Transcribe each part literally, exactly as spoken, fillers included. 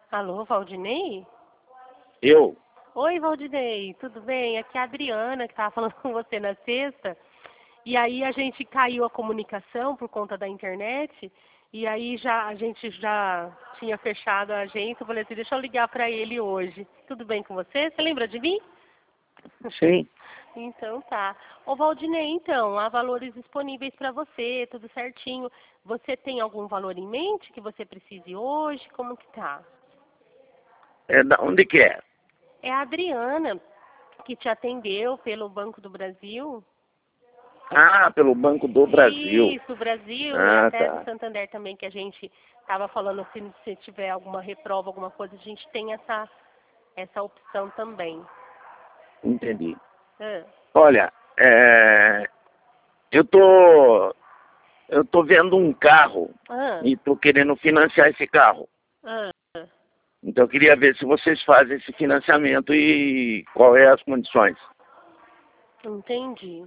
Alô, Valdinei? Eu? Oi, Valdinei, tudo bem? Aqui é a Adriana, que estava falando com você na sexta. E aí a gente caiu a comunicação por conta da internet. E aí já, a gente já tinha fechado a agência. Eu falei assim, deixa eu ligar para ele hoje. Tudo bem com você? Você lembra de mim? Sim. Então tá. Ô Valdinei, então, há valores disponíveis para você, tudo certinho. Você tem algum valor em mente que você precise hoje? Como que tá? É da onde que é? É a Adriana que te atendeu pelo Banco do Brasil. Ah, pelo Banco do Brasil. Isso, Brasil e Ah, até do tá. Santander também, que a gente estava falando, se, se tiver alguma reprova, alguma coisa, a gente tem essa, essa opção também. Entendi. Ah, Olha, é, eu tô, eu tô vendo um carro ah, e tô querendo financiar esse carro. ah. Então eu queria ver se vocês fazem esse financiamento e qual é as condições. Entendi.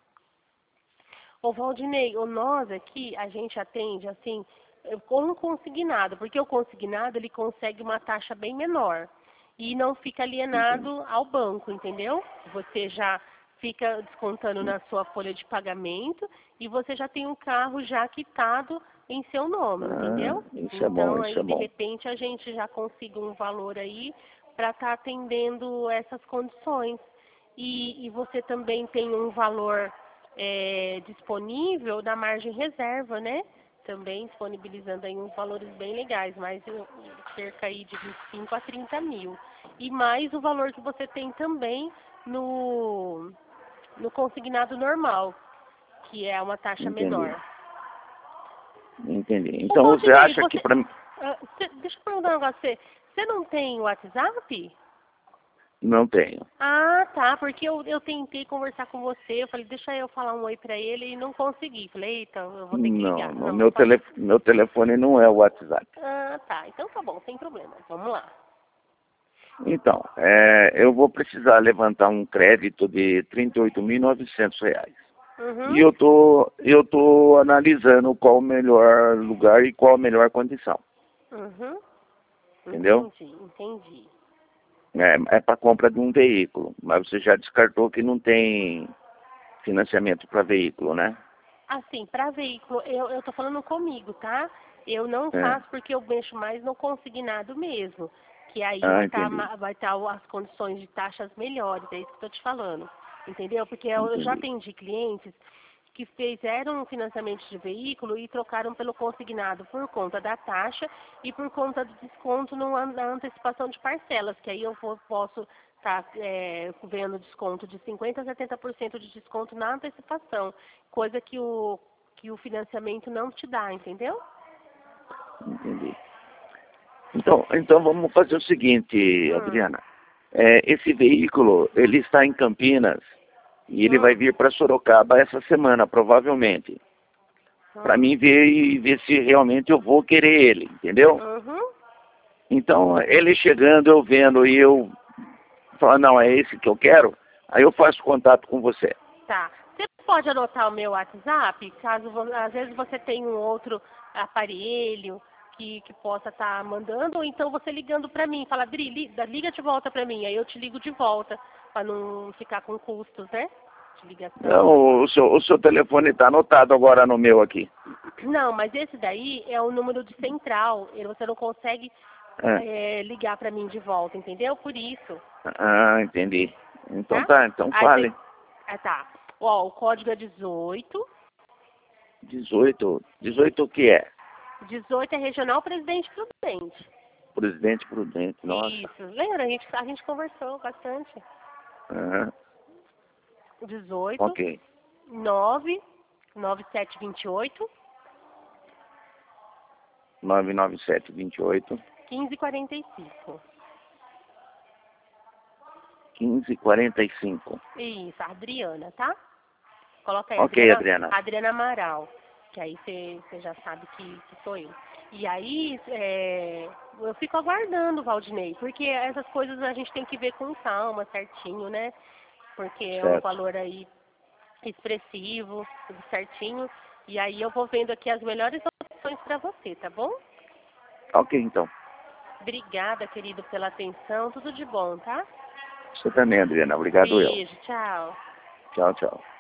Ô Valdinei, o nós aqui, a gente atende assim, com o consignado, porque o consignado ele consegue uma taxa bem menor e não fica Entendi. alienado ao banco, entendeu? Você já fica descontando na sua folha de pagamento e você já tem um carro já quitado em seu nome, Ah, entendeu? isso é bom, Então isso é aí de bom. repente a gente já consiga um valor aí para estar atendendo essas condições. E, e você também tem um valor é, disponível da margem reserva, né? Também disponibilizando aí uns valores bem legais, mais uh, cerca aí de vinte e cinco a trinta mil. E mais o valor que você tem também no, no consignado normal, que é uma taxa Entendi. menor. Entendi. Ô Então você Valdinei, acha que você, para mim. ah, cê- deixa eu perguntar um negócio, você, você não tem WhatsApp? Não tenho. Ah, tá, porque eu, eu tentei conversar com você, eu falei, deixa eu falar um oi pra ele e não consegui. Falei, eita, eu vou ter que Não, ligar. no Não, meu, só... tele, meu telefone não é o WhatsApp. Ah, tá, então tá bom, sem problema. Vamos lá. Então, é, eu vou precisar levantar um crédito de trinta e oito mil e novecentos reais. E Uhum, eu tô, eu tô analisando qual o melhor lugar e qual a melhor condição. uhum, Entendeu? entendi, entendi. É, é para compra de um veículo. Mas você já descartou que não tem financiamento para veículo, né? Assim, pra veículo, eu, eu tô falando comigo, tá? Eu não É. faço porque eu mexo mais no consignado mesmo. Que aí Ah, vai estar entendi. vai tá as condições de taxas melhores, é isso que eu tô te falando. Entendeu? Porque eu, eu já Entendi. atendi clientes que fizeram um financiamento de veículo e trocaram pelo consignado por conta da taxa e por conta do desconto no an- na antecipação de parcelas, que aí eu vou- posso estar vendo desconto de cinquenta por cento a setenta por cento de desconto na antecipação, coisa que o, que o financiamento não te dá, entendeu? Entendi. Então, então vamos fazer o seguinte, Hum, Adriana. É, esse veículo, ele está em Campinas e ele vai hum, vir para Sorocaba essa semana, provavelmente. Para hum. mim ver e ver se realmente eu vou querer ele, entendeu? Uhum. Então, ele chegando, eu vendo e eu falo, não, é esse que eu quero, aí eu faço contato com você. Tá. Você pode anotar o meu WhatsApp, caso vo- às vezes você tem um outro aparelho que, que possa estar mandando, ou então você ligando para mim, fala, Dri, liga, liga de volta para mim, aí eu te ligo de volta, para não ficar com custos, né? De ligação. Então, o seu, o seu telefone está anotado agora no meu aqui. Não, mas esse daí é o número de central, e você não consegue É. é, ligar para mim de volta, entendeu? Por isso, Ah, entendi. Então tá? tá, então Aí você, fale. ah, tá. Ó, o código é dezoito. dezoito, dezoito o que é? dezoito é Regional Presidente Prudente. Presidente Prudente, nossa. Isso. Lembra? A gente, a gente conversou bastante. Aham, dezoito, ok. nove, nove sete dois oito, nove nove sete dois oito, quinze quarenta e cinco. quinze quarenta e cinco. Isso, a Adriana, tá? Coloca aí, Ok, Adriana, Adriana. Adriana Amaral. Que aí você já sabe que, que sou eu. E aí, é, eu fico aguardando, Valdinei, porque essas coisas a gente tem que ver com calma, certinho, né? Porque é um Certo. valor aí expressivo, tudo certinho. E aí eu vou vendo aqui as melhores opções para você, tá bom? Ok, então. Obrigada, querido, pela atenção. Tudo de bom, tá? Você também, Adriana. Obrigado eu. Beijo, tchau. Tchau, tchau.